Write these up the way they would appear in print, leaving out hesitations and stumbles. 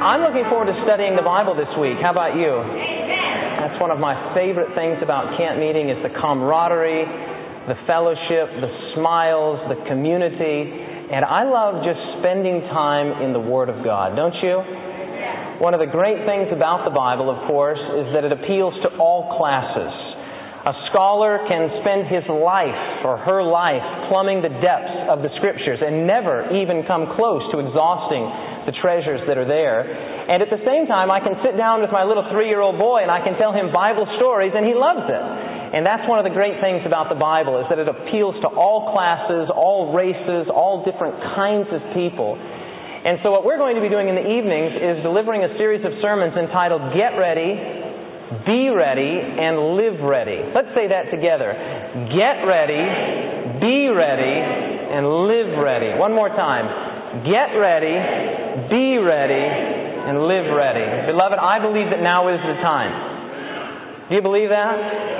I'm looking forward to studying the Bible this week. How about you? That's one of my favorite things about camp meeting is the camaraderie, the fellowship, the smiles, the community. And I love just spending time in the Word of God, don't you? One of the great things about the Bible, of course, is that it appeals to all classes. A scholar can spend his life or her life plumbing the depths of the Scriptures and never even come close to exhausting the treasures that are there. And at the same time, I can sit down with my little 3-year-old boy and I can tell him Bible stories and he loves it. And that's one of the great things about the Bible is that it appeals to all classes, all races, all different kinds of people. And so what we're going to be doing in the evenings is delivering a series of sermons entitled Get Ready, Be Ready, and Live Ready. Let's say that together. Get ready, be ready, and live ready. One more time. Get ready, be ready, and live ready. Beloved, I believe that now is the time. Do you believe that?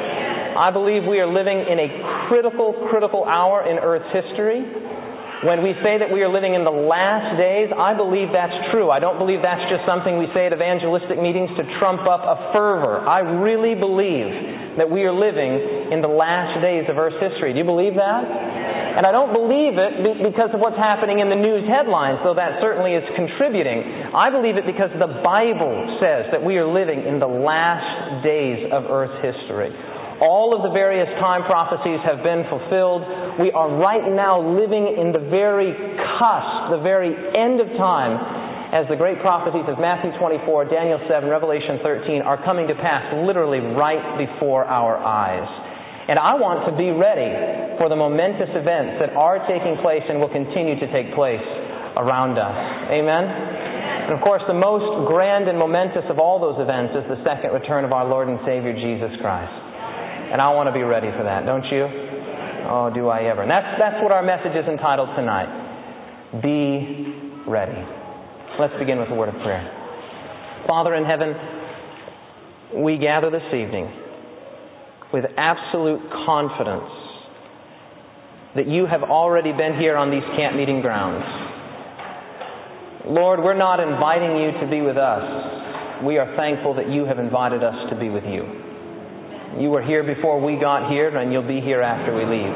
I believe we are living in a critical hour in Earth's history. When we say that we are living in the last days, I believe that's true. I don't believe that's just something we say at evangelistic meetings to trump up a fervor. I really believe that we are living in the last days of Earth's history. Do you believe that? And I don't believe it because of what's happening in the news headlines, though that certainly is contributing. I believe it because the Bible says that we are living in the last days of Earth's history. All of the various time prophecies have been fulfilled. We are right now living in the very cusp, the very end of time, as the great prophecies of Matthew 24, Daniel 7, Revelation 13 are coming to pass literally right before our eyes. And I want to be ready for the momentous events that are taking place and will continue to take place around us. Amen? And of course, the most grand and momentous of all those events is the second return of our Lord and Savior Jesus Christ. And I want to be ready for that, don't you? Oh, do I ever. And that's what our message is entitled tonight. Be ready. Let's begin with a word of prayer. Father in heaven, we gather this evening with absolute confidence that you have already been here on these camp meeting grounds. Lord, we're not inviting you to be with us. We are thankful that you have invited us to be with you. You were here before we got here, and you'll be here after we leave.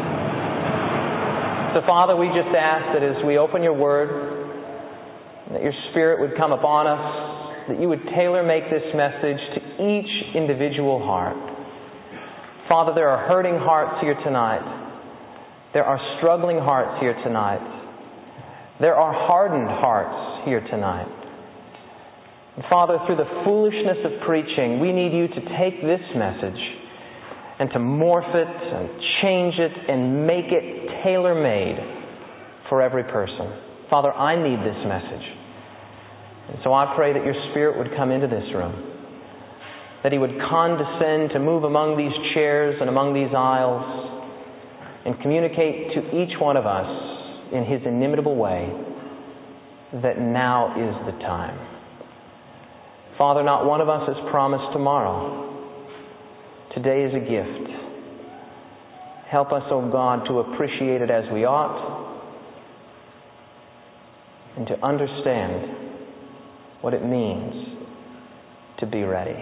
So, Father, we just ask that as we open your Word, that your Spirit would come upon us, that you would tailor-make this message to each individual heart. Father, there are hurting hearts here tonight. There are struggling hearts here tonight. There are hardened hearts here tonight. And Father, through the foolishness of preaching, we need you to take this message and to morph it and change it and make it tailor-made for every person. Father, I need this message. And so I pray that your Spirit would come into this room, that He would condescend to move among these chairs and among these aisles and communicate to each one of us in His inimitable way that now is the time. Father, not one of us is promised tomorrow. Today is a gift. Help us, O God, to appreciate it as we ought and to understand what it means to be ready.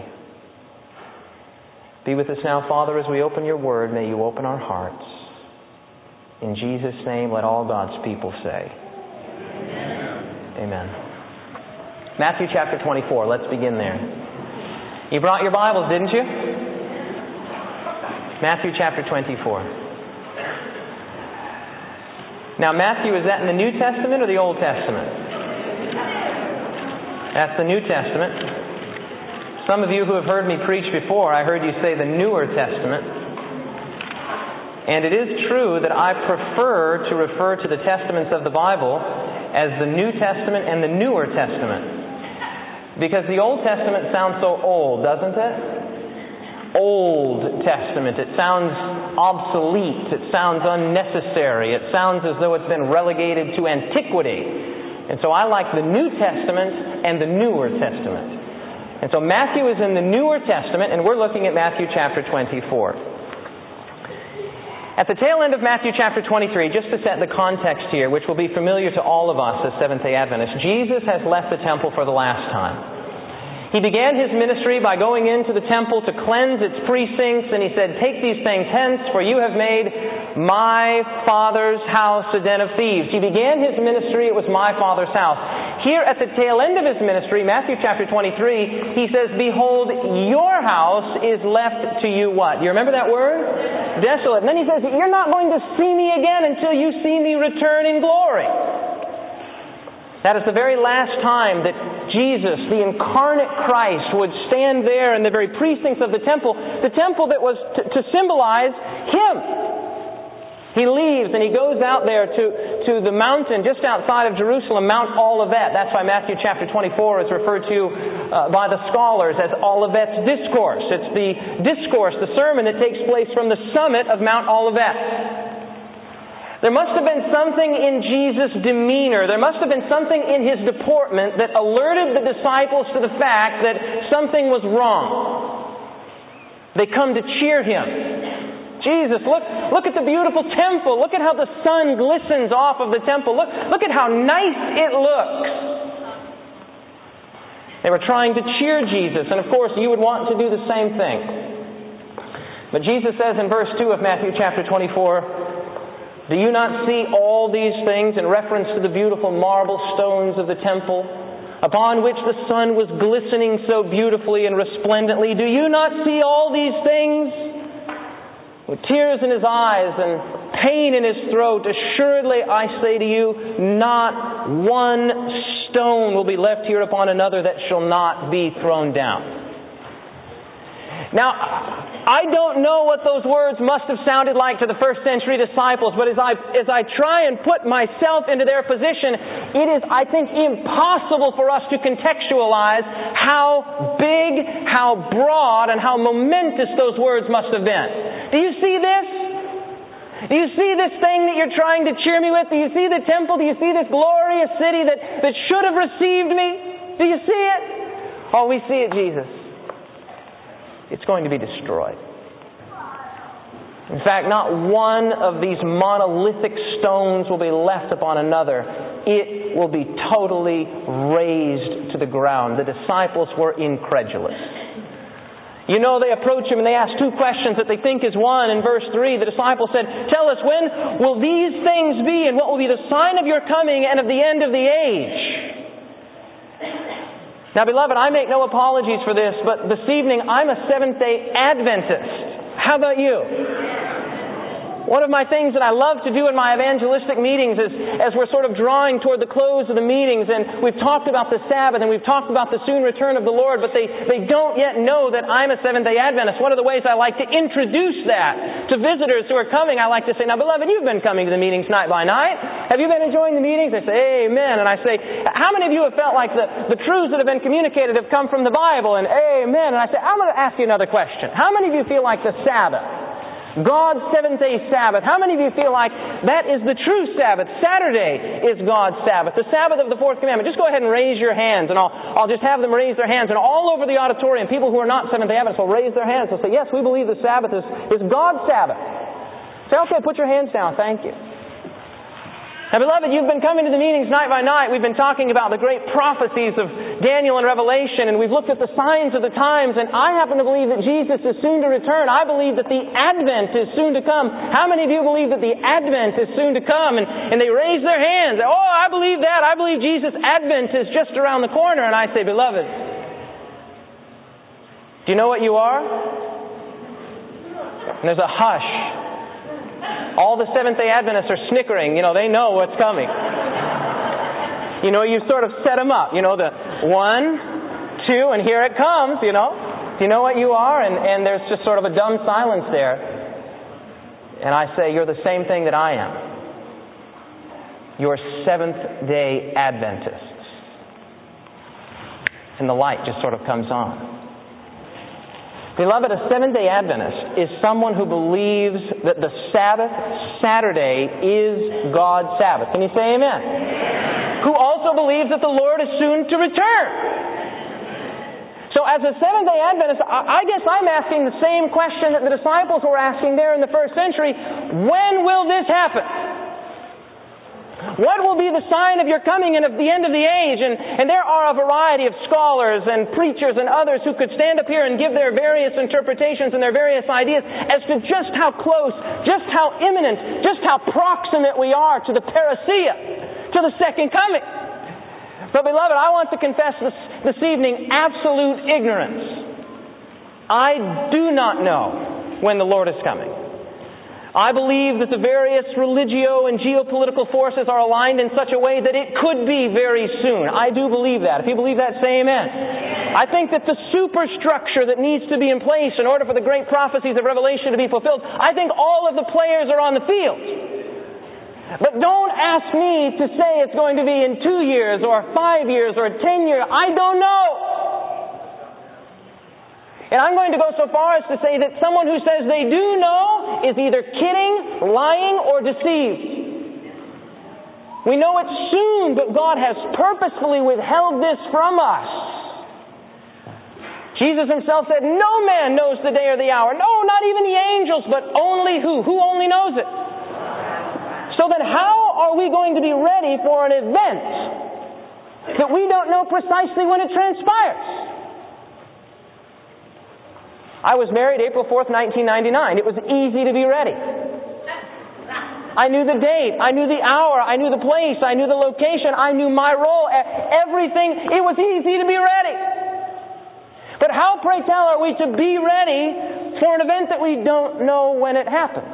Be with us now, Father, as we open your Word. May you open our hearts. In Jesus' name, let all God's people say, Amen. Matthew chapter 24. Let's begin there. You brought your Bibles, didn't you? Matthew chapter 24. Now, Matthew, is that in the New Testament or the Old Testament? That's the New Testament. Some of you who have heard me preach before, I heard you say the Newer Testament. And it is true that I prefer to refer to the Testaments of the Bible as the New Testament and the Newer Testament. Because the Old Testament sounds so old, doesn't it? Old Testament. It sounds obsolete. It sounds unnecessary. It sounds as though it's been relegated to antiquity. And so I like the New Testament and the Newer Testament. And so Matthew is in the Newer Testament, and we're looking at Matthew chapter 24. At the tail end of Matthew chapter 23, just to set the context here, which will be familiar to all of us as Seventh-day Adventists, Jesus has left the temple for the last time. He began His ministry by going into the temple to cleanse its precincts, and He said, "Take these things hence, for you have made my Father's house a den of thieves." He began His ministry, it was my Father's house. Here at the tail end of His ministry, Matthew chapter 23, He says, "Behold, your house is left to you" what? Do you remember that word? Desolate. And then He says, "You're not going to see me again until you see me return in glory." That is the very last time that Jesus, the incarnate Christ, would stand there in the very precincts of the temple that was to symbolize Him. He leaves and He goes out there to the mountain just outside of Jerusalem, Mount Olivet. That's why Matthew chapter 24 is referred to by the scholars as Olivet's Discourse. It's the discourse, the sermon that takes place from the summit of Mount Olivet. There must have been something in Jesus' demeanor, there must have been something in His deportment that alerted the disciples to the fact that something was wrong. They come to cheer Him. "Jesus, look at the beautiful temple. Look at how the sun glistens off of the temple. Look at how nice it looks." They were trying to cheer Jesus, and of course you would want to do the same thing. But Jesus says in verse 2 of Matthew chapter 24, "Do you not see all these things," in reference to the beautiful marble stones of the temple, upon which the sun was glistening so beautifully and resplendently? "Do you not see all these things?" With tears in his eyes and pain in his throat, "Assuredly I say to you, not one stone will be left here upon another that shall not be thrown down." Now, I don't know what those words must have sounded like to the first century disciples, but as I try and put myself into their position, it is, I think, impossible for us to contextualize how big, how broad, and how momentous those words must have been. Do you see this? Do you see this thing that you're trying to cheer me with? Do you see the temple? Do you see this glorious city that should have received me? Do you see it? Oh, we see it, Jesus. It's going to be destroyed. In fact, not one of these monolithic stones will be left upon another. It will be totally razed to the ground. The disciples were incredulous. You know, they approach Him and they ask two questions that they think is one. In verse 3, the disciples said, "Tell us, when will these things be, and what will be the sign of your coming and of the end of the age?" Now, beloved, I make no apologies for this, but this evening I'm a Seventh-day Adventist. How about you? One of my things that I love to do in my evangelistic meetings is, as we're sort of drawing toward the close of the meetings, and we've talked about the Sabbath, and we've talked about the soon return of the Lord, but they don't yet know that I'm a Seventh-day Adventist. One of the ways I like to introduce that to visitors who are coming, I like to say, "Now, beloved, you've been coming to the meetings night by night. Have you been enjoying the meetings?" They say, "Amen." And I say, "How many of you have felt like the truths that have been communicated have come from the Bible?" And amen. And I say, "I'm going to ask you another question. How many of you feel like the Sabbath, God's seventh-day Sabbath, how many of you feel like that is the true Sabbath? Saturday is God's Sabbath, the Sabbath of the Fourth Commandment." Just go ahead and raise your hands, and I'll just have them raise their hands. And all over the auditorium, people who are not Seventh-day Adventists will raise their hands. They'll say, "Yes, we believe the Sabbath is God's Sabbath." Say, "Okay, put your hands down. Thank you." Now, beloved, you've been coming to the meetings night by night. We've been talking about the great prophecies of Daniel and Revelation, and we've looked at the signs of the times, and I happen to believe that Jesus is soon to return. I believe that the Advent is soon to come. How many of you believe that the Advent is soon to come? And they raise their hands. "Oh, I believe that. I believe Jesus' Advent is just around the corner." And I say, "Beloved, do you know what you are?" And there's a hush. All the Seventh-day Adventists are snickering. You know, they know what's coming. You know, you sort of set them up. You know, the 1, 2, and here it comes, you know. Do you know what you are? And there's just sort of a dumb silence there. And I say, "You're the same thing that I am. You're Seventh-day Adventists." And the light just sort of comes on. Beloved, a Seventh-day Adventist is someone who believes that the Sabbath, Saturday, is God's Sabbath. Can you say amen? Who also believes that the Lord is soon to return. So as a Seventh-day Adventist, I guess I'm asking the same question that the disciples were asking there in the first century. When will this happen? What will be the sign of your coming and of the end of the age? And there are a variety of scholars and preachers and others who could stand up here and give their various interpretations and their various ideas as to just how close, just how imminent, just how proximate we are to the parousia, to the second coming. But beloved, I want to confess this evening absolute ignorance. I do not know when the Lord is coming. I believe that the various religio and geopolitical forces are aligned in such a way that it could be very soon. I do believe that. If you believe that, say amen. I think that the superstructure that needs to be in place in order for the great prophecies of Revelation to be fulfilled, I think all of the players are on the field. But don't ask me to say it's going to be in 2 years or 5 years or 10 years. I don't know. And I'm going to go so far as to say that someone who says they do know is either kidding, lying, or deceived. We know it's soon, but God has purposefully withheld this from us. Jesus Himself said, no man knows the day or the hour. No, not even the angels, but only who? Who only knows it? So then how are we going to be ready for an event that we don't know precisely when it transpires? I was married April 4th, 1999. It was easy to be ready. I knew the date. I knew the hour. I knew the place. I knew the location. I knew my role. Everything. It was easy to be ready. But how, pray tell, are we to be ready for an event that we don't know when it happens?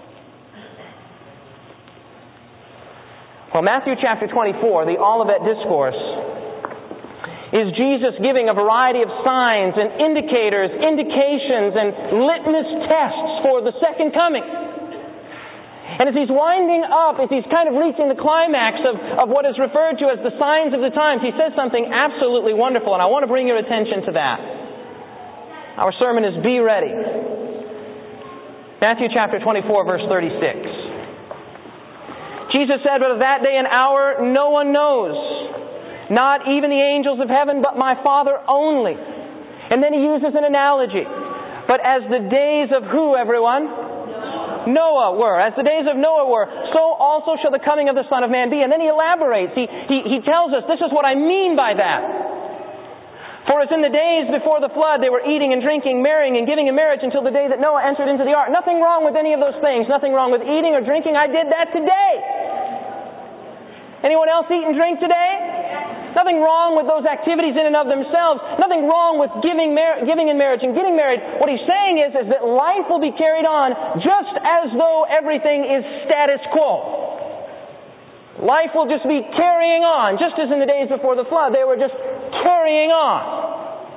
Well, Matthew chapter 24, the Olivet Discourse, is Jesus giving a variety of signs and indicators, indications, and litmus tests for the second coming. And as He's winding up, as He's kind of reaching the climax of what is referred to as the signs of the times, He says something absolutely wonderful, and I want to bring your attention to that. Our sermon is Be Ready. Matthew chapter 24, verse 36. Jesus said, but of that day and hour no one knows, not even the angels of heaven, but my Father only. And then He uses an analogy. But as the days of who, everyone? Noah were. As the days of Noah were, so also shall the coming of the Son of Man be. And then He elaborates. He tells us, this is what I mean by that. For as in the days before the flood, they were eating and drinking, marrying and giving in marriage until the day that Noah entered into the ark. Nothing wrong with any of those things. Nothing wrong with eating or drinking. I did that today. Anyone else eat and drink today? Nothing wrong with those activities in and of themselves. Nothing wrong with giving in marriage and getting married. What He's saying is that life will be carried on just as though everything is status quo. Life will just be carrying on, just as in the days before the flood. They were just carrying on.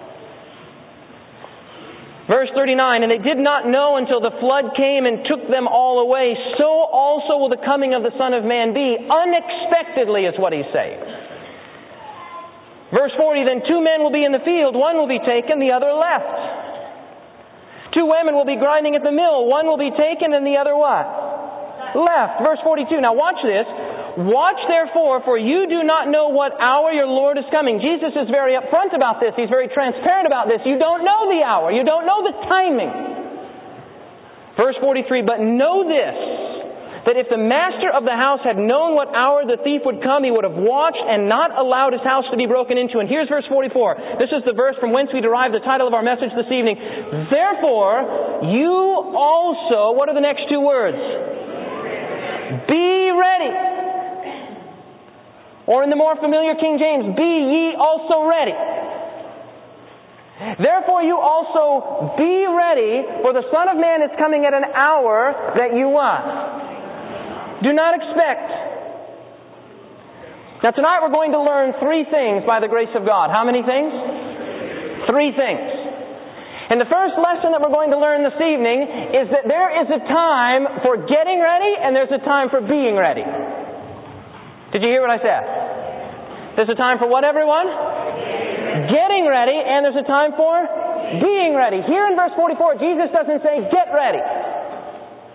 Verse 39, and they did not know until the flood came and took them all away. So also will the coming of the Son of Man be. Unexpectedly is what He's saying. Verse 40, then 2 men will be in the field. One will be taken, the other left. 2 women will be grinding at the mill. One will be taken and the other what? Left. Verse 42. Now watch this. Watch therefore, for you do not know what hour your Lord is coming. Jesus is very upfront about this. He's very transparent about this. You don't know the hour. You don't know the timing. Verse 43, but know this, that if the master of the house had known what hour the thief would come, he would have watched and not allowed his house to be broken into. And here's verse 44. This is the verse from whence we derive the title of our message this evening. Therefore, you also, what are the next 2 words? Be ready. Or in the more familiar King James, be ye also ready. Therefore you also be ready, for the Son of Man is coming at an hour that you what? Do not expect. Now tonight we're going to learn 3 things by the grace of God. How many things? 3 things. And the first lesson that we're going to learn this evening is that there is a time for getting ready and there's a time for being ready. Did you hear what I said? There's a time for what, everyone? Getting ready, and there's a time for being ready. Here in verse 44, Jesus doesn't say, get ready.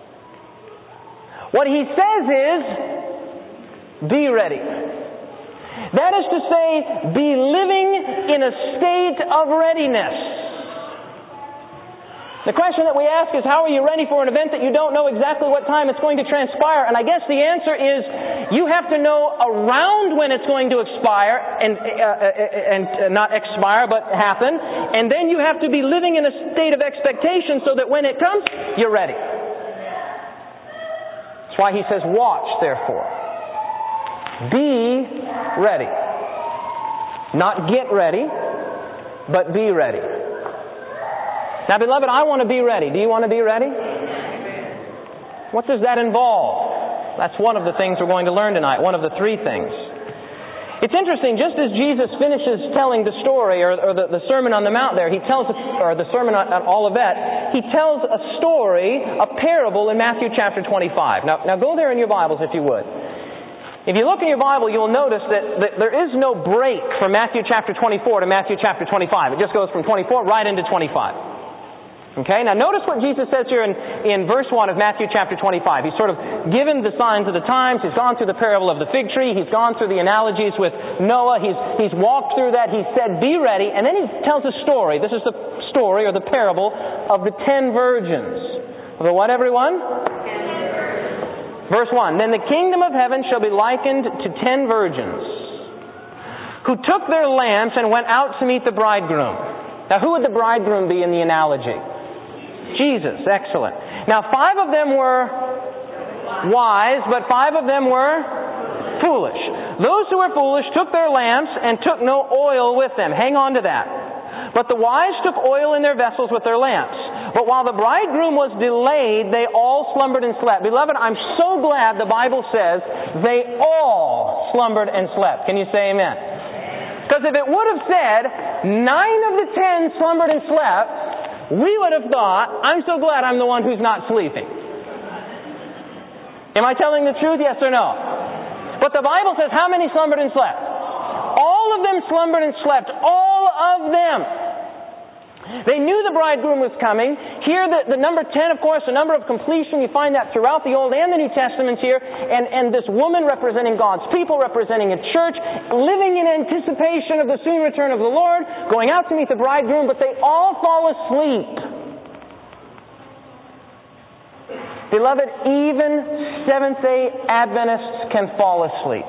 What He says is, be ready. That is to say, be living in a state of readiness. The question that we ask is, how are you ready for an event that you don't know exactly what time it's going to transpire? And I guess the answer is, you have to know around when it's going to expire, and not expire, but happen. And then you have to be living in a state of expectation so that when it comes, you're ready. That's why he says, watch, therefore. Be ready. Not get ready, but be ready. Now, beloved, I want to be ready. Do you want to be ready? What does that involve? That's one of the things we're going to learn tonight, one of the three things. It's interesting, just as Jesus finishes telling the story, or the Sermon on the Mount there, he tells, or the Sermon on Olivet, he tells a story, a parable in Matthew chapter 25. Now go there in your Bibles if you would. If you look in your Bible, you'll notice that there is no break from Matthew chapter 24 to Matthew chapter 25. It just goes from 24 right into 25. Okay, now notice what Jesus says here in verse 1 of Matthew chapter 25. He's sort of given the signs of the times. He's gone through the parable of the fig tree. He's gone through the analogies with Noah. He's walked through that. He said, be ready. And then he tells a story. This is the story or the parable of the 10 virgins. The what, everyone? Verse 1. Then the kingdom of heaven shall be likened to 10 virgins who took their lamps and went out to meet the bridegroom. Now who would the bridegroom be in the analogy? Jesus. Excellent. Now 5 of them were wise, but 5 of them were foolish. Those who were foolish took their lamps and took no oil with them. Hang on to that. But the wise took oil in their vessels with their lamps. But while the bridegroom was delayed, they all slumbered and slept. Beloved, I'm so glad the Bible says they all slumbered and slept. Can you say amen? Because if it would have said 9 of the 10 slumbered and slept, we would have thought, I'm so glad I'm the one who's not sleeping. Am I telling the truth, yes or no? But the Bible says how many slumbered and slept? All of them slumbered and slept. All of them. They knew the bridegroom was coming. Here, the number 10, of course, the number of completion. You find that throughout the Old and the New Testaments here. And this woman representing God's people, representing a church, living in anticipation of the soon return of the Lord, going out to meet the bridegroom, but they all fall asleep. Beloved, even Seventh-day Adventists can fall asleep.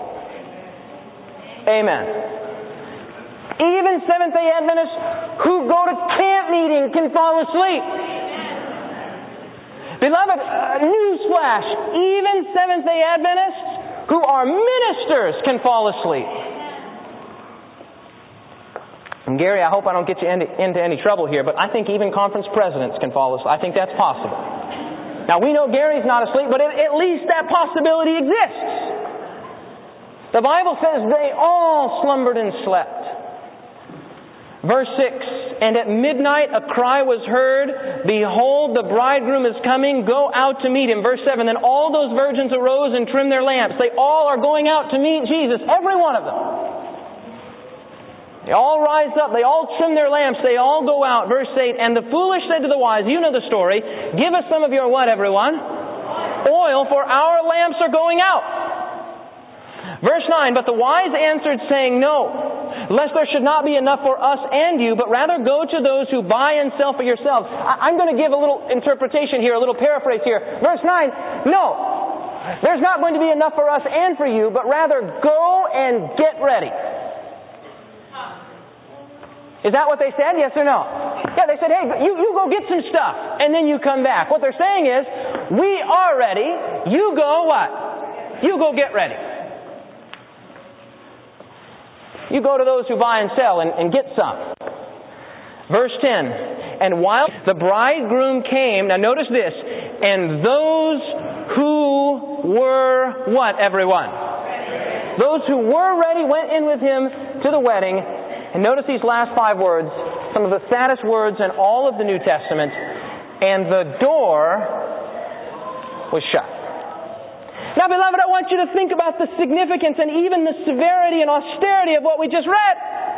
Amen. Even Seventh-day Adventists who go to camp meeting can fall asleep. Beloved, newsflash, even Seventh-day Adventists who are ministers can fall asleep. And Gary, I hope I don't get you into any trouble here, but I think even conference presidents can fall asleep. I think that's possible. Now, we know Gary's not asleep, but at least that possibility exists. The Bible says they all slumbered and slept. Verse 6, and at midnight a cry was heard, behold, the bridegroom is coming, go out to meet him. Verse 7, then all those virgins arose and trimmed their lamps. They all are going out to meet Jesus, every one of them. They all rise up, they all trim their lamps, they all go out. Verse 8, and the foolish said to the wise, you know the story, give us some of your what, everyone? Oil, for our lamps are going out. Verse 9, but the wise answered, saying, no, lest there should not be enough for us and you, but rather go to those who buy and sell for yourselves. I'm going to give a little interpretation here, a little paraphrase here. Verse 9, no, there's not going to be enough for us and for you, but rather go and get ready. Is that what they said? Yes or no? Yeah, they said, hey, you go get some stuff, and then you come back. What they're saying is, we are ready, you go what? You go get ready. You go to those who buy and sell and get some. Verse 10, and while the bridegroom came, now notice this, and those who were what, everyone? Ready. Those who were ready went in with him to the wedding. And notice these last 5 words, some of the saddest words in all of the New Testament. And the door was shut. Now, beloved, I want you to think about the significance and even the severity and austerity of what we just read.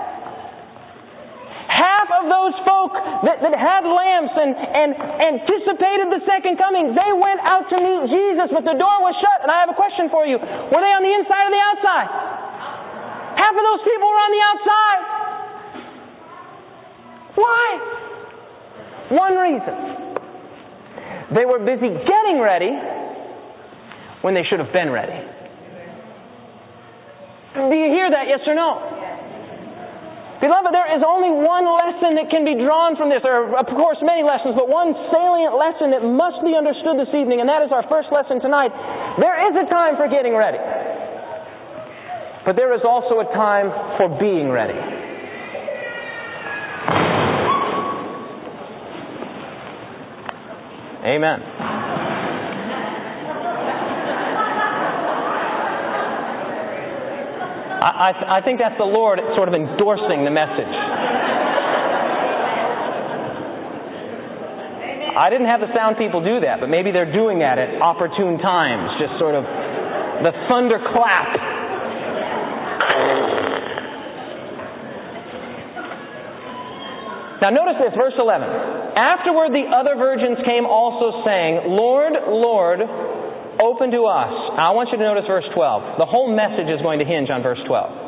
Half of those folk that had lamps and anticipated the second coming, they went out to meet Jesus, but the door was shut. And I have a question for you. Were they on the inside or the outside? Half of those people were on the outside. Why? One reason. They were busy getting ready when they should have been ready. Do you hear that, yes or no? Beloved, there is only one lesson that can be drawn from this. There are, of course, many lessons, but one salient lesson that must be understood this evening, and that is our first lesson tonight. There is a time for getting ready. But there is also a time for being ready. Amen. I think that's the Lord sort of endorsing the message. I didn't have the sound people do that, but maybe they're doing that at opportune times. Just sort of the thunderclap. Now notice this, verse 11. Afterward the other virgins came also saying, Lord, Lord, open to us. Now I want you to notice verse 12. The whole message is going to hinge on verse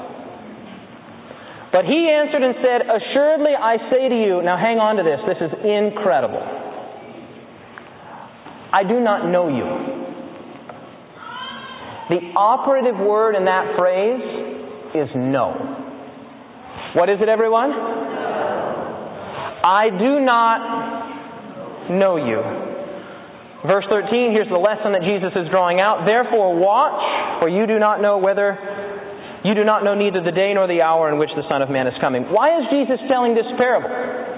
12. But he answered and said, assuredly I say to you, now hang on to this, this is incredible. I do not know you. The operative word in that phrase is no. What is it, everyone? I do not know you. Verse 13, here's the lesson that Jesus is drawing out. Therefore watch, for you do not know neither the day nor the hour in which the Son of Man is coming. Why is Jesus telling this parable?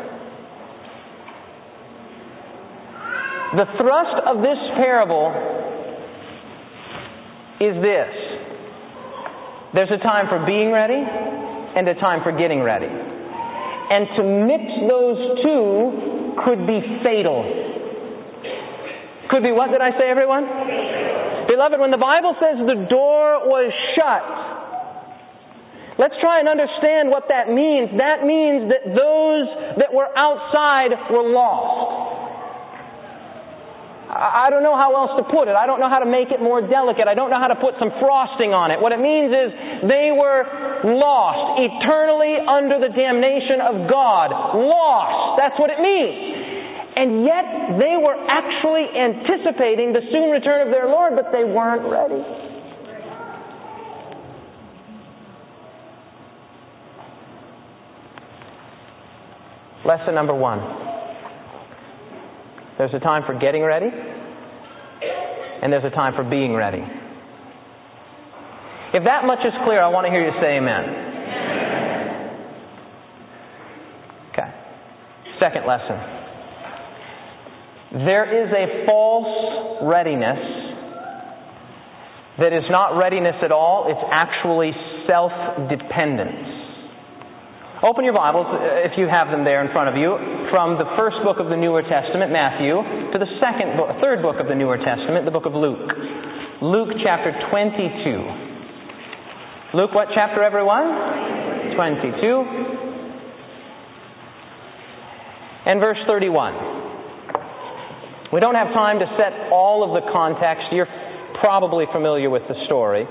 The thrust of this parable is this. There's a time for being ready and a time for getting ready. And to mix those two could be fatal. Could be what did I say, everyone? Beloved, when the Bible says the door was shut, let's try and understand what that means. That means that those that were outside were lost. I don't know how else to put it. I don't know how to make it more delicate. I don't know how to put some frosting on it. What it means is they were lost, eternally under the damnation of God. Lost. That's what it means. And yet they were actually anticipating the soon return of their Lord, but they weren't ready. Lesson number 1. There's a time for getting ready, and there's a time for being ready. If that much is clear, I want to hear you say amen. Okay. Second lesson. There is a false readiness that is not readiness at all. It's actually self-dependence. Open your Bibles, if you have them there in front of you, from the first book of the Newer Testament, Matthew, to the third book of the Newer Testament, the book of Luke. Luke chapter 22. Luke what chapter, everyone? 22. And verse 31. We don't have time to set all of the context. You're probably familiar with the story.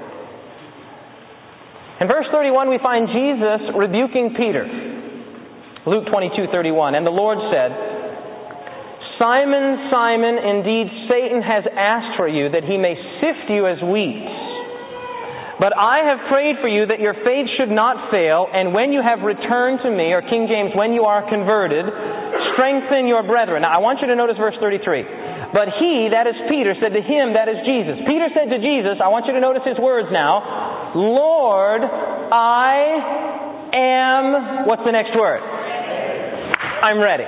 In verse 31, we find Jesus rebuking Peter. Luke 22:31. And the Lord said, Simon, Simon, indeed Satan has asked for you that he may sift you as wheat. But I have prayed for you that your faith should not fail, and when you have returned to me, or King James, when you are converted, strengthen your brethren. Now I want you to notice verse 33. But he, that is Peter, said to him, that is Jesus. Peter said to Jesus, I want you to notice his words now, Lord, I am, what's the next word? I'm ready.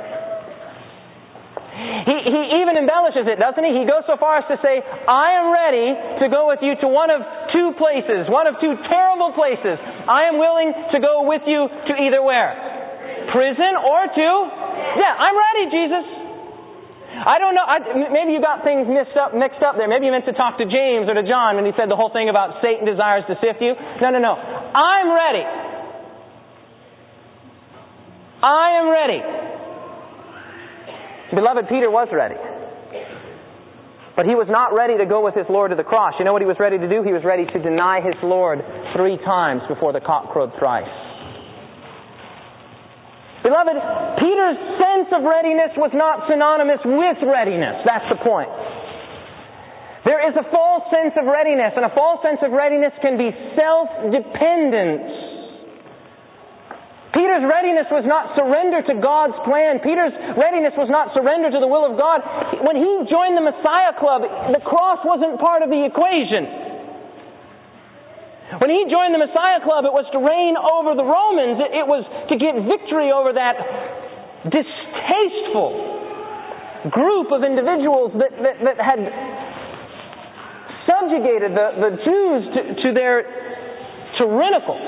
He even embellishes it, doesn't he? He goes so far as to say, I am ready to go with you to one of two places, one of two terrible places. I am willing to go with you to either where? Prison or to? Yeah, I'm ready, Jesus. I don't know. Maybe you got things mixed up there. Maybe you meant to talk to James or to John when he said the whole thing about Satan desires to sift you. No. I'm ready. I am ready. Beloved, Peter was ready. But he was not ready to go with his Lord to the cross. You know what he was ready to do? He was ready to deny his Lord 3 times before the cock crowed thrice. Beloved, Peter's sense of readiness was not synonymous with readiness. That's the point. There is a false sense of readiness, and a false sense of readiness can be self-dependence. Peter's readiness was not surrender to God's plan. Peter's readiness was not surrender to the will of God. When he joined the Messiah Club, the cross wasn't part of the equation. When he joined the Messiah Club, it was to reign over the Romans. It was to get victory over that distasteful group of individuals that had subjugated the Jews to their tyrannical,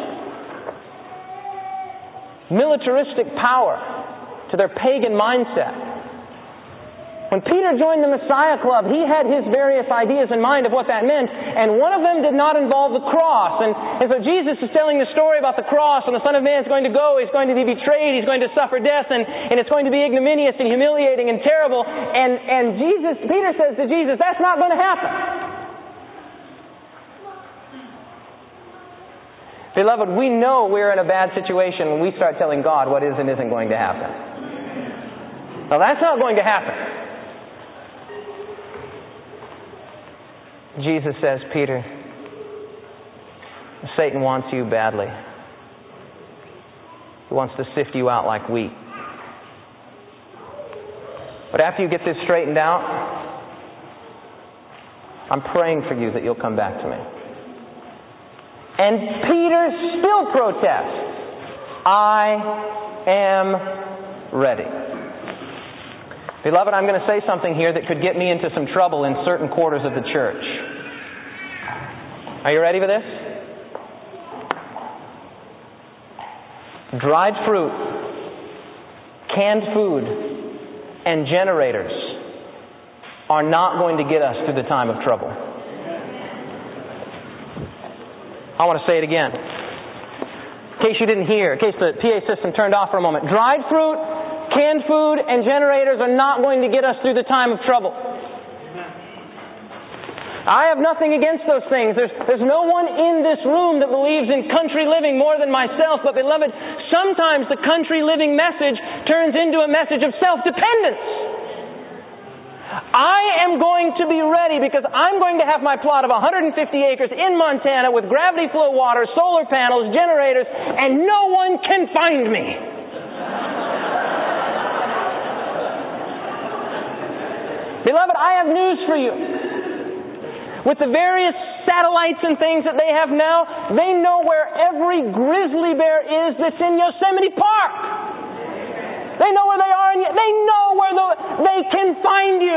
militaristic power, to their pagan mindset. When Peter joined the Messiah Club, he had his various ideas in mind of what that meant, and one of them did not involve the cross. And so Jesus is telling the story about the cross, and the Son of Man is going to go, he's going to be betrayed, he's going to suffer death, and it's going to be ignominious and humiliating and terrible. And Peter says to Jesus, that's not going to happen. Beloved, we know we're in a bad situation when we start telling God what is and isn't going to happen. Now, that's not going to happen. Jesus says, Peter, Satan wants you badly. He wants to sift you out like wheat. But after you get this straightened out, I'm praying for you that you'll come back to me. And Peter still protests. I am ready. Beloved, I'm going to say something here that could get me into some trouble in certain quarters of the church. Are you ready for this? Dried fruit, canned food, and generators are not going to get us through the time of trouble. I want to say it again. In case you didn't hear, in case the PA system turned off for a moment. Dried fruit, canned food, and generators are not going to get us through the time of trouble. I have nothing against those things. There's no one in this room that believes in country living more than myself. But beloved, sometimes the country living message turns into a message of self-dependence. I am going to be ready because I'm going to have my plot of 150 acres in Montana with gravity flow water, solar panels, generators, and no one can find me. Beloved, I have news for you. With the various satellites and things that they have now, they know where every grizzly bear is that's in Yosemite Park. They know where they are, and they know where they can find you.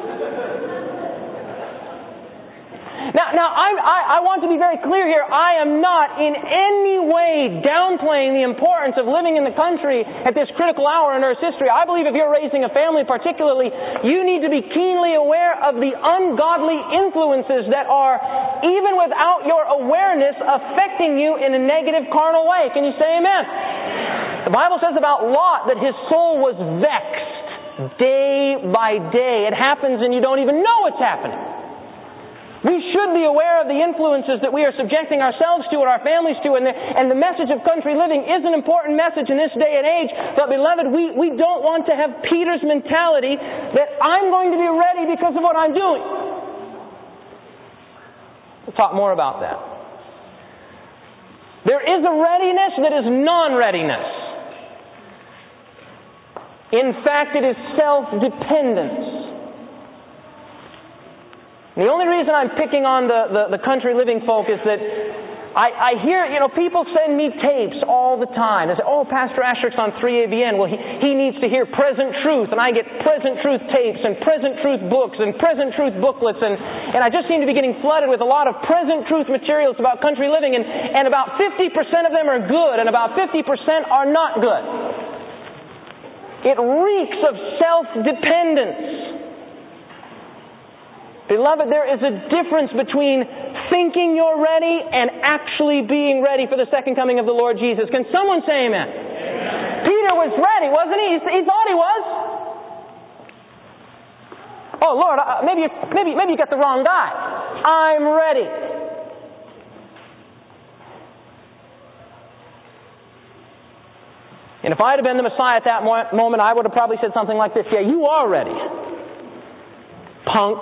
Now, I want to be very clear here. I am not in any way downplaying the importance of living in the country at this critical hour in Earth's history. I believe if you're raising a family particularly, you need to be keenly aware of the ungodly influences that are, even without your awareness, affecting you in a negative carnal way. Can you say amen? The Bible says about Lot that his soul was vexed day by day. It happens and you don't even know it's happening. We should be aware of the influences that we are subjecting ourselves to and our families to, and the message of country living is an important message in this day and age. But beloved, we don't want to have Peter's mentality that I'm going to be ready because of what I'm doing. We'll talk more about that. There is a readiness that is non-readiness. In fact, it is self-dependence. The only reason I'm picking on the country living folk is that I hear, people send me tapes all the time. They say, Pastor Asherick's on 3ABN. Well, he needs to hear Present Truth. And I get Present Truth tapes and Present Truth books and Present Truth booklets. And I just seem to be getting flooded with a lot of Present Truth materials about country living. And about 50% of them are good and about 50% are not good. It reeks of self-dependence. Beloved, there is a difference between thinking you're ready and actually being ready for the second coming of the Lord Jesus. Can someone say amen? Amen. Peter was ready, wasn't he? He thought he was. Oh, Lord, maybe you got the wrong guy. I'm ready. And if I had been the Messiah at that moment, I would have probably said something like this: yeah, you are ready, punk.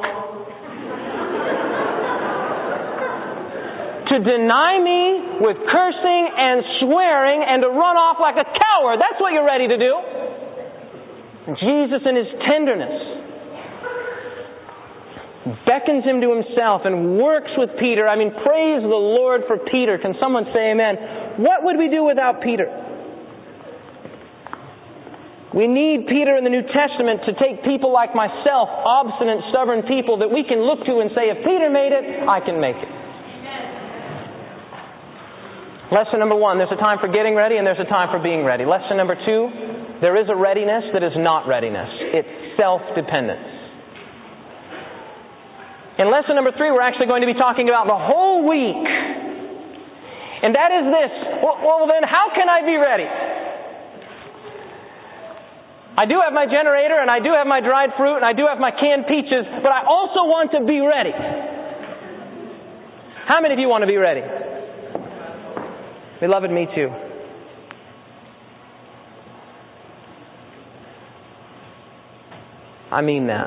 To deny me with cursing and swearing and to run off like a coward. That's what you're ready to do. And Jesus, in His tenderness, beckons him to Himself and works with Peter. I mean, praise the Lord for Peter. Can someone say amen? What would we do without Peter? We need Peter in the New Testament to take people like myself, obstinate, stubborn people that we can look to and say, if Peter made it, I can make it. Lesson number 1, there's a time for getting ready and there's a time for being ready. Lesson number 2, there is a readiness that is not readiness. It's self-dependence. In lesson number 3, we're actually going to be talking about the whole week. And that is this. Well, then how can I be ready? I do have my generator and I do have my dried fruit and I do have my canned peaches, but I also want to be ready. How many of you want to be ready? Beloved, me too. I mean that.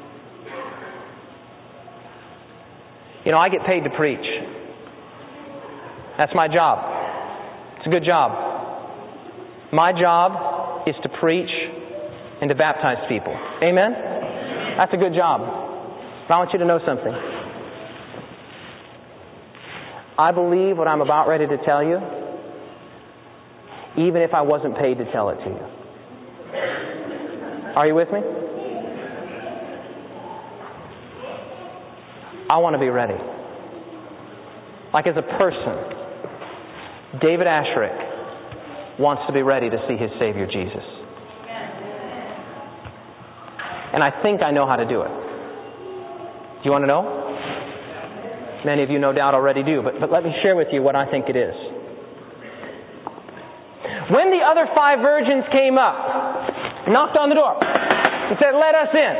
You know, I get paid to preach. That's my job. It's a good job. My job is to preach and to baptize people. Amen? That's a good job. But I want you to know something. I believe what I'm about ready to tell you, even if I wasn't paid to tell it to you. Are you with me? I want to be ready. Like as a person, David Asherick wants to be ready to see his Savior Jesus. And I think I know how to do it. Do you want to know? Many of you no doubt already do, but let me share with you what I think it is. When the other 5 virgins came up, knocked on the door, and said, "Let us in,"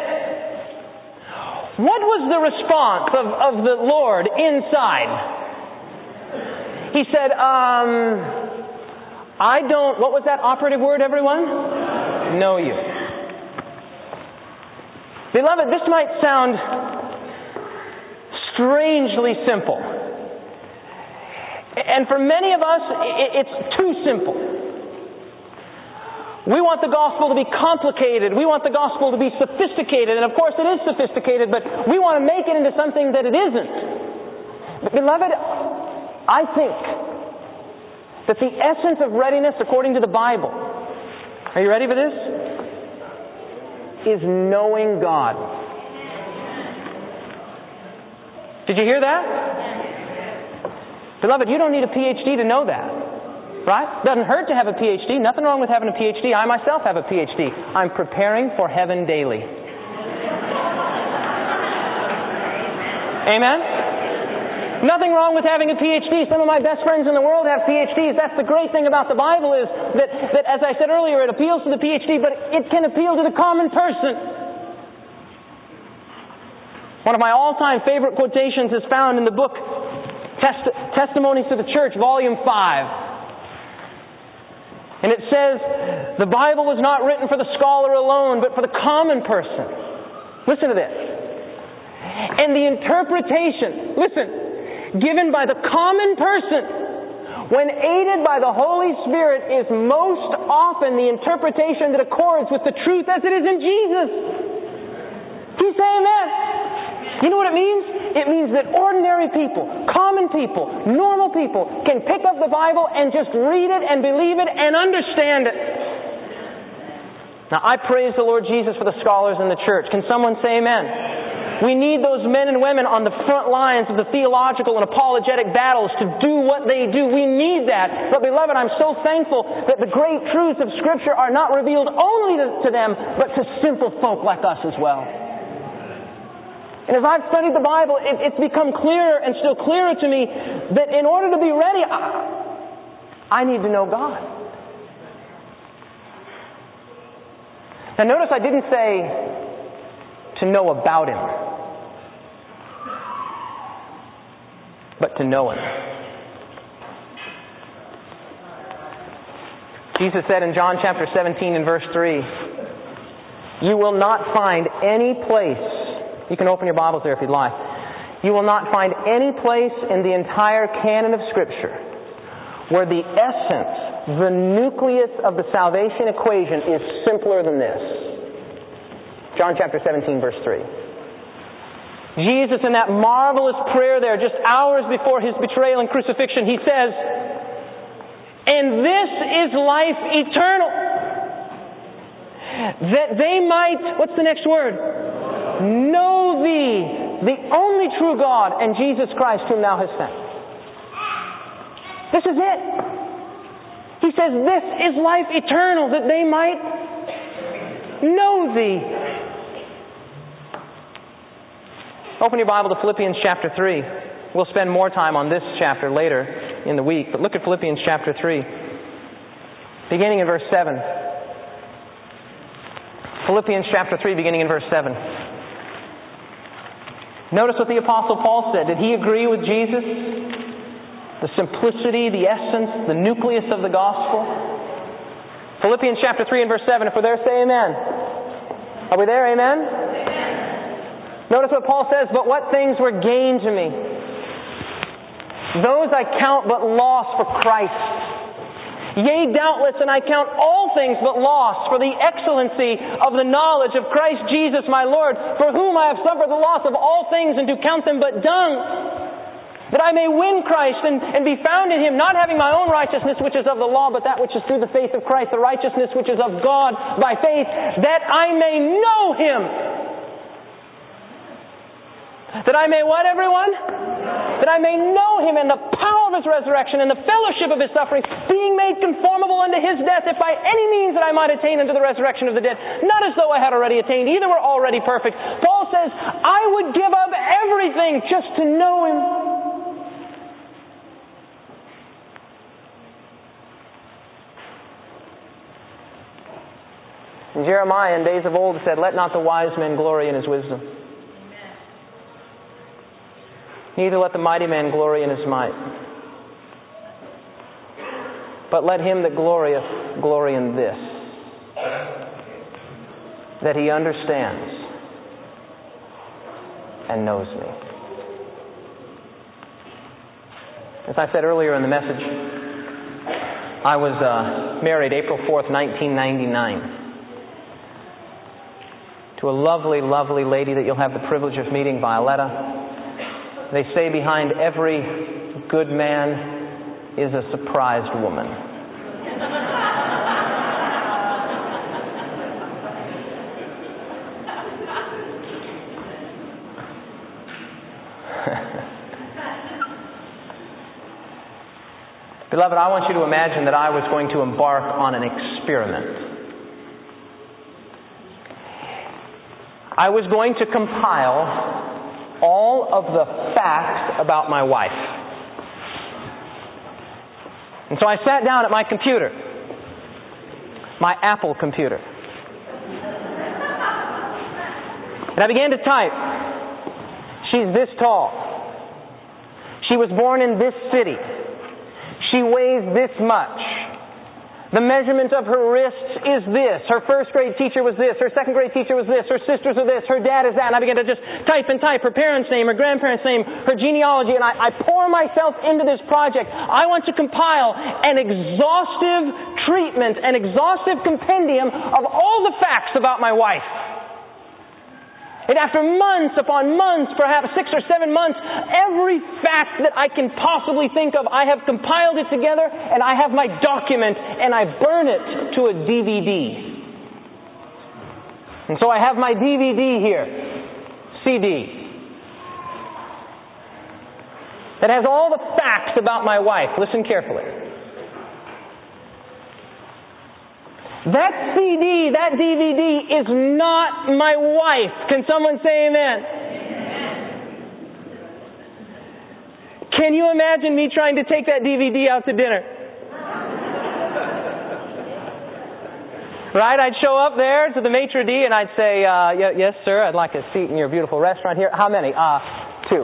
what was the response of the Lord inside? He said, I don't, what was that operative word, everyone? Know you. Beloved, this might sound strangely simple. And for many of us, it's too simple. We want the gospel to be complicated. We want the gospel to be sophisticated. And of course it is sophisticated, but we want to make it into something that it isn't. But beloved, I think that the essence of readiness according to the Bible, are you ready for this? Is knowing God. Did you hear that? Beloved, you don't need a PhD to know that. Right? Doesn't hurt to have a PhD. Nothing wrong with having a PhD. I myself have a PhD. I'm preparing for heaven daily. Amen? Nothing wrong with having a PhD. Some of my best friends in the world have PhDs. That's the great thing about the Bible is that as I said earlier, it appeals to the PhD, but it can appeal to the common person. One of my all-time favorite quotations is found in the book Testimonies to the Church, Volume 5. And it says, the Bible was not written for the scholar alone, but for the common person. Listen to this. And the interpretation, listen, given by the common person, when aided by the Holy Spirit, is most often the interpretation that accords with the truth as it is in Jesus. Can you say amen? You know what it means? It means that ordinary people, common people, normal people can pick up the Bible and just read it and believe it and understand it. Now, I praise the Lord Jesus for the scholars in the church. Can someone say amen? We need those men and women on the front lines of the theological and apologetic battles to do what they do. We need that. But beloved, I'm so thankful that the great truths of Scripture are not revealed only to them, but to simple folk like us as well. And as I've studied the Bible, it's become clearer and still clearer to me that in order to be ready, I need to know God. Now notice I didn't say to know about Him, but to know Him. Jesus said in John chapter 17 and verse 3, "You will not find any place," you can open your Bibles there if you'd like, "you will not find any place in the entire canon of Scripture where the essence, the nucleus of the salvation equation is simpler than this." John chapter 17, verse 3. Jesus, in that marvelous prayer there, just hours before His betrayal and crucifixion, He says, "And this is life eternal, that they might," what's the next word? "Know Thee, the only true God, and Jesus Christ whom Thou hast sent." This is it. He says, "This is life eternal, that they might know Thee." Open your Bible to Philippians chapter 3. We'll spend more time on this chapter later in the week, but look at Philippians chapter 3, beginning in verse 7. Philippians chapter 3, beginning in verse 7. Notice what the Apostle Paul said. Did he agree with Jesus? The simplicity, the essence, the nucleus of the gospel? Philippians chapter 3 and verse 7. If we're there, say amen. Are we there? Amen? Notice what Paul says, "But what things were gain to me, those I count but loss for Christ. Yea, doubtless, and I count all things but loss for the excellency of the knowledge of Christ Jesus my Lord, for whom I have suffered the loss of all things, and do count them but dung, that I may win Christ and be found in Him, not having my own righteousness which is of the law, but that which is through the faith of Christ, the righteousness which is of God by faith, that I may know Him." That I may what, everyone? That I may know Him in the power of His resurrection and the fellowship of His suffering, being made conformable unto His death, if by any means that I might attain unto the resurrection of the dead. Not as though I had already attained, either were already perfect. Paul says, I would give up everything just to know Him. And Jeremiah in days of old said, "Let not the wise man glory in his wisdom. Neither let the mighty man glory in his might. But let him that glorieth glory in this, that he understands and knows me." As I said earlier in the message, I was married April 4th, 1999, to a lovely, lovely lady that you'll have the privilege of meeting, Violetta. They say behind every good man is a surprised woman. Beloved, I want you to imagine that I was going to embark on an experiment. I was going to compile all of the facts about my wife. And so I sat down at my computer, my Apple computer, and I began to type. She's this tall. She was born in this city. She weighs this much. The measurement of her wrists is this. Her first grade teacher was this. Her second grade teacher was this. Her sisters are this. Her dad is that. And I began to just type and type her parents' name, her grandparents' name, her genealogy. And I pour myself into this project. I want to compile an exhaustive treatment, an exhaustive compendium of all the facts about my wife. And after months upon months, perhaps 6 or 7 months, every fact that I can possibly think of, I have compiled it together, and I have my document, and I burn it to a DVD. And so I have my DVD here, CD, that has all the facts about my wife. Listen carefully. That CD, that DVD is not my wife. Can someone say amen? Can you imagine me trying to take that DVD out to dinner? Right? I'd show up there to the maitre d' and I'd say, yes, sir, I'd like a seat in your beautiful restaurant here. How many? 2.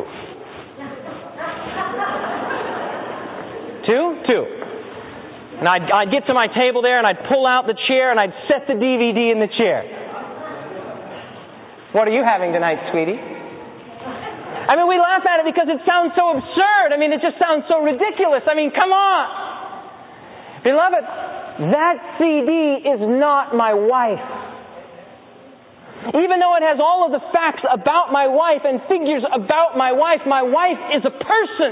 2? And I'd get to my table there and I'd pull out the chair and I'd set the DVD in the chair. What are you having tonight, sweetie? I mean, we laugh at it because it sounds so absurd. I mean, it just sounds so ridiculous. I mean, come on. Beloved, that CD is not my wife. Even though it has all of the facts about my wife and figures about my wife is a person.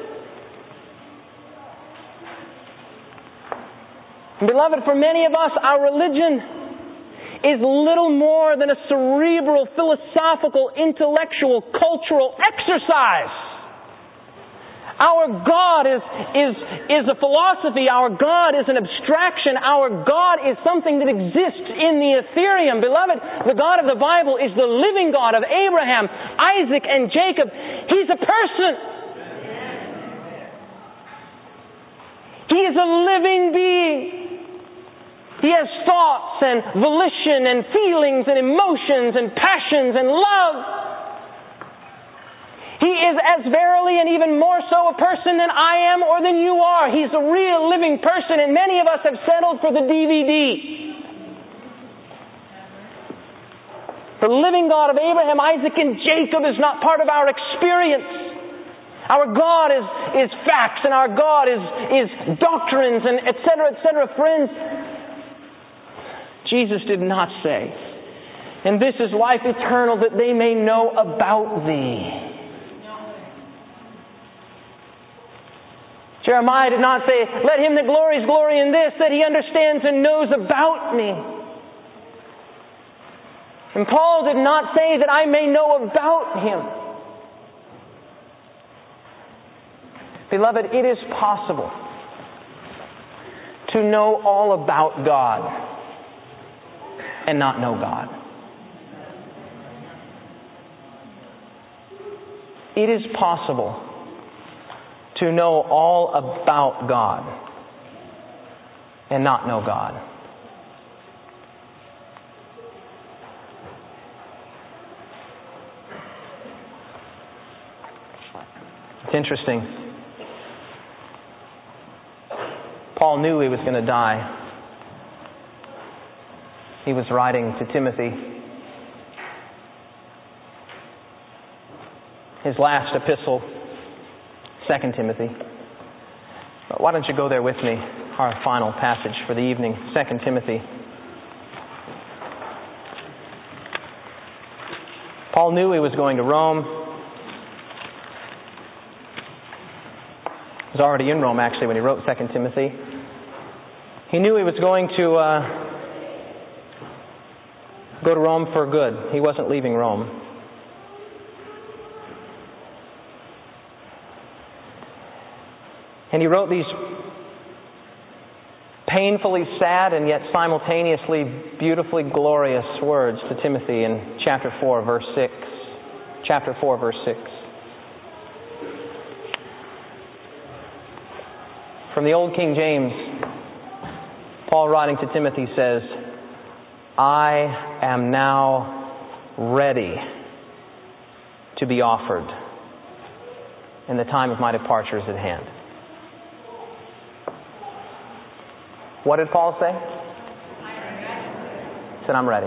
Beloved, for many of us, our religion is little more than a cerebral, philosophical, intellectual, cultural exercise. Our God is a philosophy. Our God is an abstraction. Our God is something that exists in the ethereum. Beloved, the God of the Bible is the living God of Abraham, Isaac, and Jacob. He's a person. He is a living being. He has thoughts and volition and feelings and emotions and passions and love. He is as verily and even more so a person than I am or than you are. He's a real living person, and many of us have settled for the DVD. The living God of Abraham, Isaac, and Jacob is not part of our experience. Our God is facts, and our God is doctrines, and etc., etc. Friends, Jesus did not say, and this is life eternal, that they may know about Thee. Jeremiah did not say, let him that glories glory in this, that he understands and knows about me. And Paul did not say that I may know about Him. Beloved, it is possible to know all about God and not know God. It is possible to know all about God and not know God. It's interesting. Paul knew he was going to die. He was writing to Timothy. His last epistle, 2 Timothy. But why don't you go there with me, our final passage for the evening, 2 Timothy. Paul knew he was going to Rome. He was already in Rome, actually, when he wrote 2 Timothy. He knew he was going to go to Rome for good. He wasn't leaving Rome. And he wrote these painfully sad and yet simultaneously beautifully glorious words to Timothy in chapter 4, verse 6. Chapter 4, verse 6. From the Old King James, Paul writing to Timothy says, I am now ready to be offered, and the time of my departure is at hand. What did Paul say? He said, I'm ready.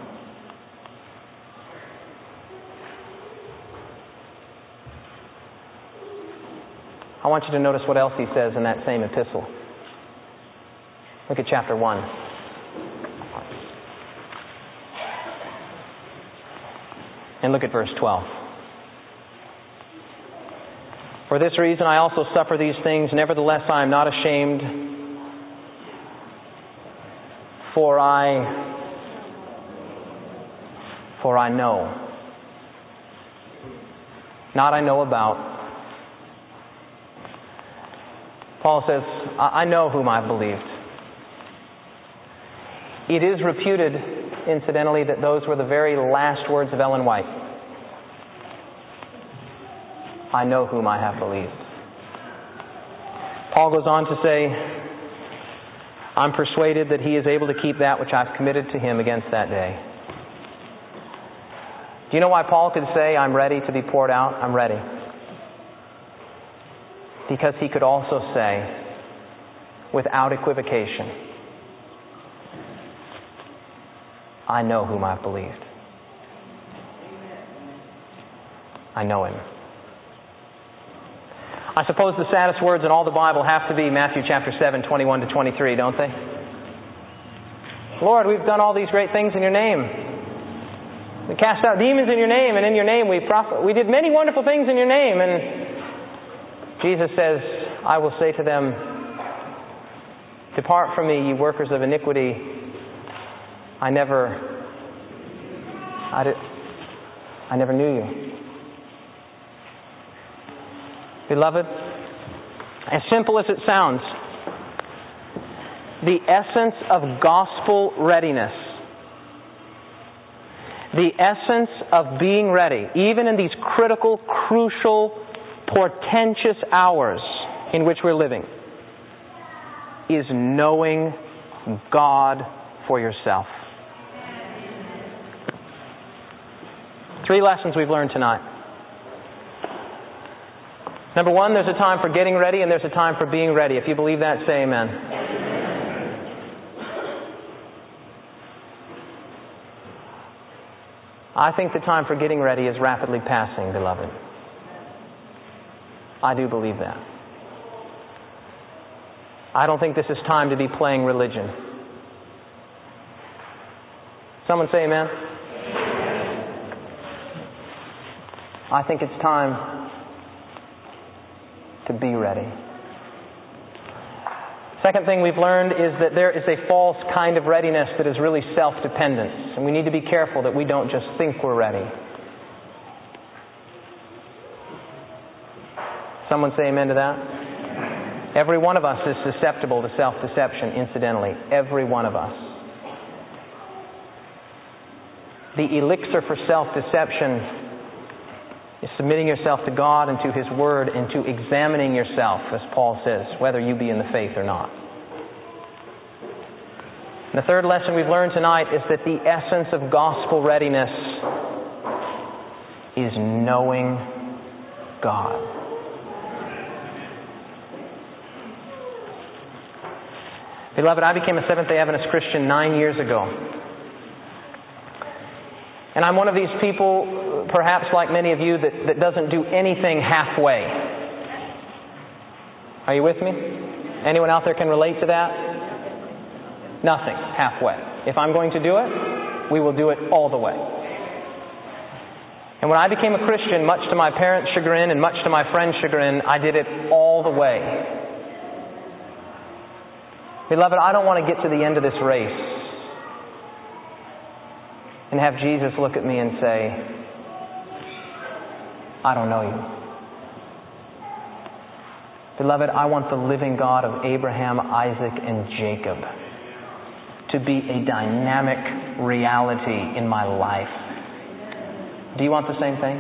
I want you to notice what else he says in that same epistle. Look at chapter 1. And look at verse 12. For this reason I also suffer these things, nevertheless I am not ashamed, for I know. Not I know about. Paul says, I know whom I've believed. It is reputed, incidentally, that those were the very last words of Ellen White. I know whom I have believed. Paul goes on to say, I'm persuaded that He is able to keep that which I've committed to Him against that day. Do you know why Paul could say, I'm ready to be poured out? I'm ready. Because he could also say, without equivocation, I know whom I've believed. I know Him. I suppose the saddest words in all the Bible have to be Matthew chapter 7, 21 to 23, don't they? Lord, we've done all these great things in Your name. We cast out demons in Your name, and in Your name we did many wonderful things in Your name. And Jesus says, I will say to them, depart from me, ye workers of iniquity. I never knew you. Beloved, as simple as it sounds, the essence of gospel readiness, the essence of being ready, even in these critical, crucial, portentous hours in which we're living, is knowing God for yourself. 3 lessons we've learned tonight. Number 1, there's a time for getting ready and there's a time for being ready. If you believe that, say amen. I think the time for getting ready is rapidly passing, beloved. I do believe that. I don't think this is time to be playing religion. Someone say amen. I think it's time to be ready. Second thing we've learned is that there is a false kind of readiness that is really self-dependent. And we need to be careful that we don't just think we're ready. Someone say amen to that. Every one of us is susceptible to self-deception, incidentally. Every one of us. The elixir for self-deception is submitting yourself to God and to His Word and to examining yourself, as Paul says, whether you be in the faith or not. And the third lesson we've learned tonight is that the essence of gospel readiness is knowing God. Beloved, I became a Seventh-day Adventist Christian 9 years ago. And I'm one of these people, perhaps like many of you, that doesn't do anything halfway. Are you with me? Anyone out there can relate to that? Nothing halfway. If I'm going to do it, we will do it all the way. And when I became a Christian, much to my parents' chagrin and much to my friends' chagrin, I did it all the way. Beloved, I don't want to get to the end of this race and have Jesus look at me and say, I don't know you. Beloved, I want the living God of Abraham, Isaac, and Jacob to be a dynamic reality in my life. Do you want the same thing?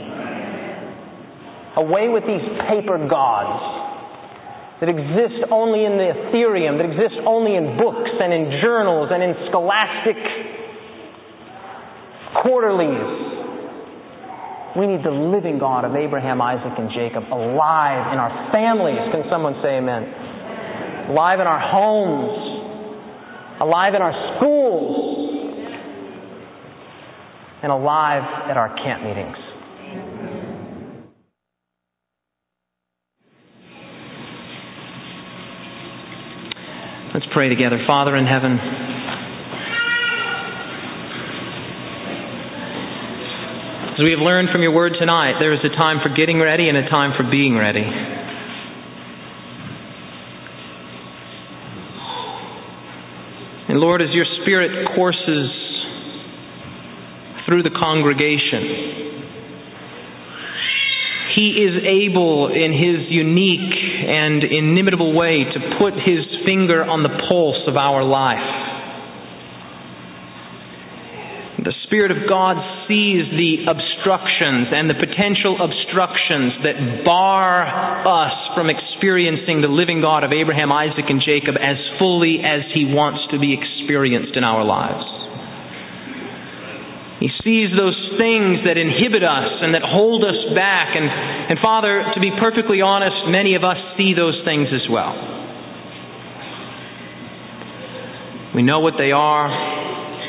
Away with these paper gods that exist only in the Ethereum, that exist only in books and in journals and in scholastic quarterlies. We need the living God of Abraham, Isaac, and Jacob alive in our families. Can someone say amen? Alive in our homes. Alive in our schools. And alive at our camp meetings. Let's pray together. Father in heaven, as we have learned from your word tonight, there is a time for getting ready and a time for being ready. And Lord, as your Spirit courses through the congregation, He is able in His unique and inimitable way to put His finger on the pulse of our life. The Spirit of God sees the obstructions and the potential obstructions that bar us from experiencing the living God of Abraham, Isaac, and Jacob as fully as He wants to be experienced in our lives. He sees those things that inhibit us and that hold us back. And Father, to be perfectly honest, many of us see those things as well. We know what they are.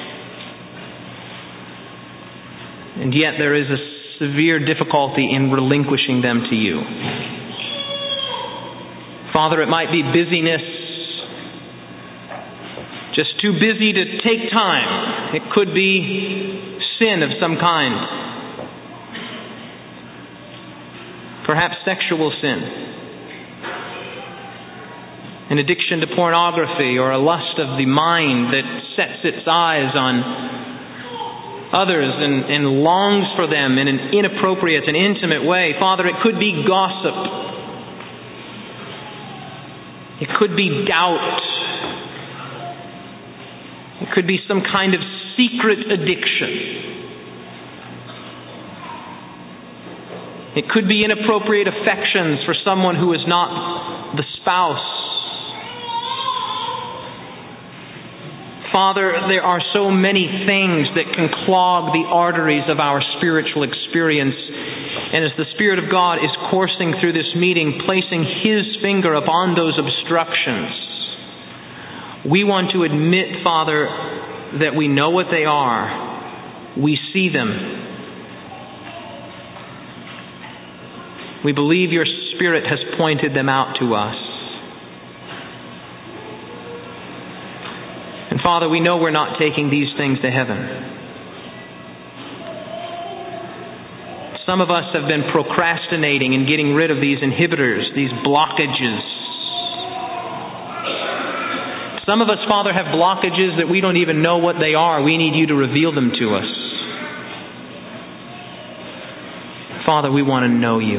And yet there is a severe difficulty in relinquishing them to you. Father, it might be busyness, just too busy to take time. It could be sin of some kind. Perhaps sexual sin. An addiction to pornography or a lust of the mind that sets its eyes on others and longs for them in an inappropriate and intimate way. Father, it could be gossip. It could be doubt. It could be some kind of secret addiction. It could be inappropriate affections for someone who is not the spouse. Father, there are so many things that can clog the arteries of our spiritual experience. And as the Spirit of God is coursing through this meeting, placing His finger upon those obstructions, we want to admit, Father, that we know what they are. We see them. We believe Your Spirit has pointed them out to us. And Father, we know we're not taking these things to heaven. Some of us have been procrastinating and getting rid of these inhibitors, these blockages. Some of us, Father, have blockages that we don't even know what they are. We need You to reveal them to us. Father, we want to know You.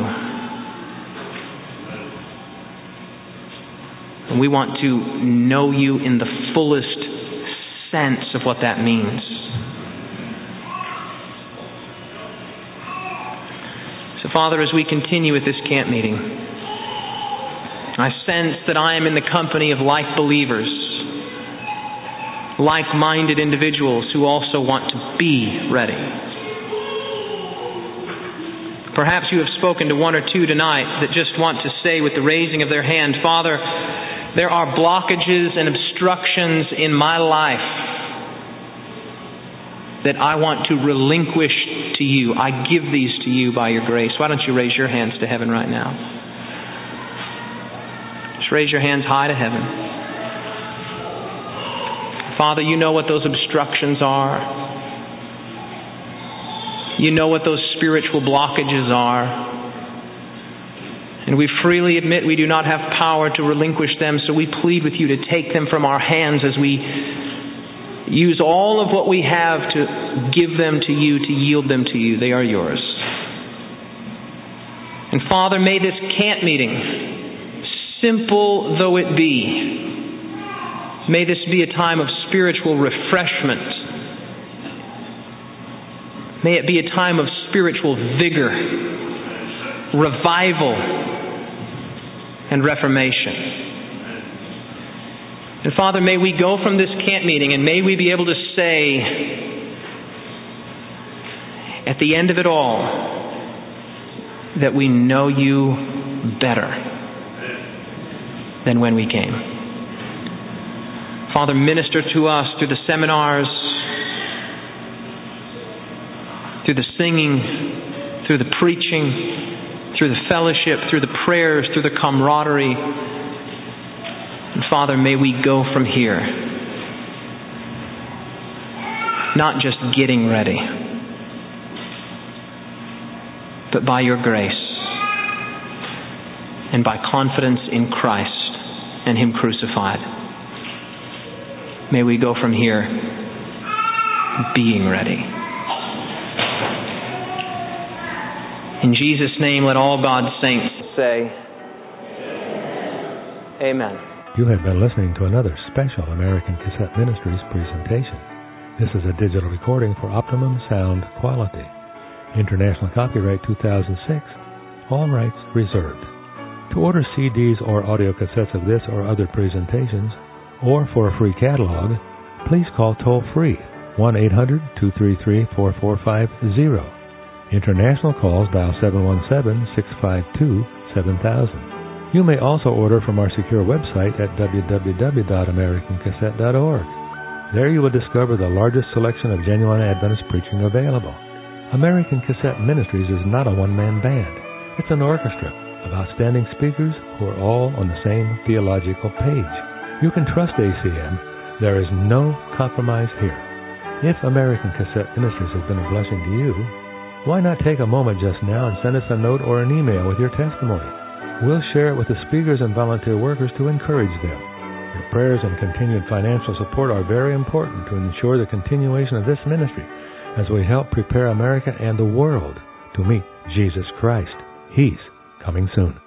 And we want to know You in the fullest sense of what that means. So, Father, as we continue with this camp meeting, I sense that I am in the company of like believers, like-minded individuals who also want to be ready. Perhaps you have spoken to one or two tonight that just want to say with the raising of their hand, Father, there are blockages and obstructions in my life that I want to relinquish to You. I give these to You by Your grace. Why don't you raise your hands to heaven right now? Just raise your hands high to heaven. Father, You know what those obstructions are. You know what those spiritual blockages are. And we freely admit we do not have power to relinquish them, so we plead with You to take them from our hands as we use all of what we have to give them to You, to yield them to You. They are Yours. And Father, may this camp meeting, simple though it be, may this be a time of spiritual refreshment. May it be a time of spiritual vigor, revival, and reformation. And Father, may we go from this camp meeting and may we be able to say at the end of it all that we know You better than when we came. Father, minister to us through the seminars, through the singing, through the preaching, through the fellowship, through the prayers, through the camaraderie. And Father, may we go from here not just getting ready, but by Your grace and by confidence in Christ and Him crucified. May we go from here being ready. In Jesus' name, let all God's saints say, Amen. You have been listening to another special American Cassette Ministries presentation. This is a digital recording for optimum sound quality. International copyright 2006. All rights reserved. To order CDs or audio cassettes of this or other presentations, or for a free catalog, please call toll-free 1-800-233-4450. International calls dial 717-652-7000. You may also order from our secure website at www.americancassette.org. There you will discover the largest selection of genuine Adventist preaching available. American Cassette Ministries is not a one-man band. It's an orchestra of outstanding speakers who are all on the same theological page. You can trust ACM. There is no compromise here. If American Cassette Ministries has been a blessing to you, why not take a moment just now and send us a note or an email with your testimony? We'll share it with the speakers and volunteer workers to encourage them. Your prayers and continued financial support are very important to ensure the continuation of this ministry as we help prepare America and the world to meet Jesus Christ. He's coming soon.